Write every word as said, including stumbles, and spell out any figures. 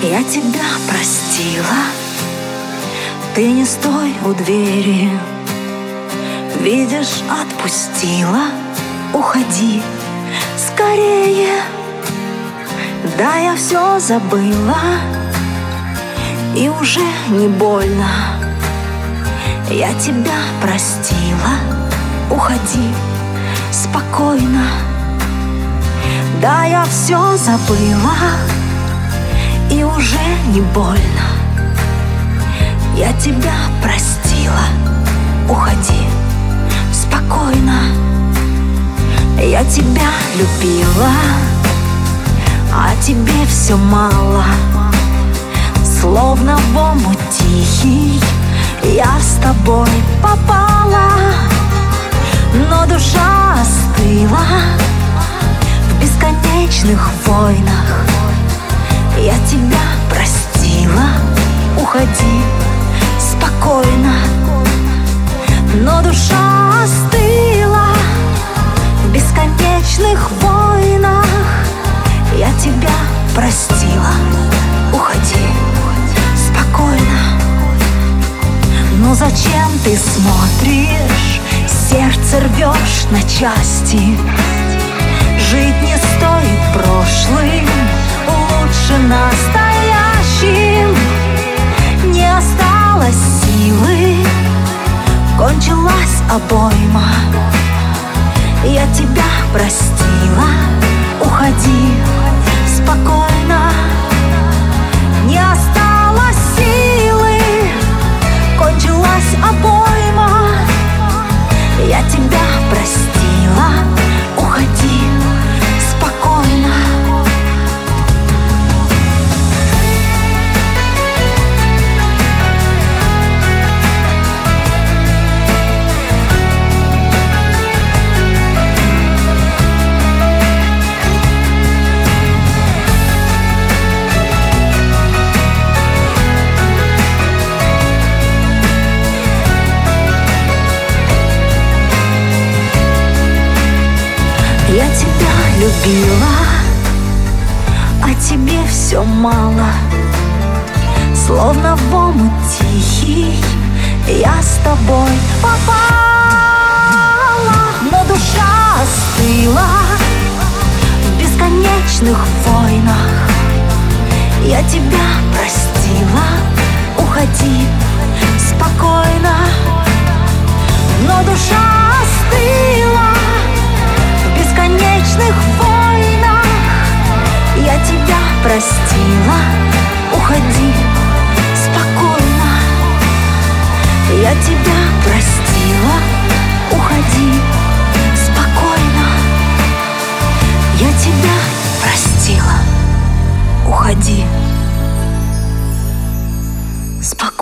Я тебя простила, ты не стой у двери. Видишь, отпустила, уходи скорее. Да, я все забыла, и уже не больно. Я тебя простила, уходи спокойно. Да, я все забыла, и уже не больно. Я тебя простила, уходи спокойно. Я тебя любила, а тебе все мало. Словно в омут тихий я с тобой попала, но душа остыла в бесконечных войнах. Я тебя простила, уходи спокойно, но душа остыла в бесконечных войнах. Я тебя простила, уходи спокойно. Но зачем ты смотришь, сердце рвешь на части? Жить не стоит прошлым, лучше настоящим. Не осталось силы, кончилась обойма. Я тебя простила, уходи спокойно. Не осталось силы, кончилась обойма. Я тебя простила, уходи спокойно. Я тебя любила, а тебе все мало. Словно в омут тихий я с тобой попала, но душа остыла в бесконечных войнах. Я тебя простила, уходи спокойно, но душа остыла в бесконечных войнах. Я тебя простила, уходи спокойно. Я тебя простила, уходи спокойно. Я тебя простила, уходи спокойно.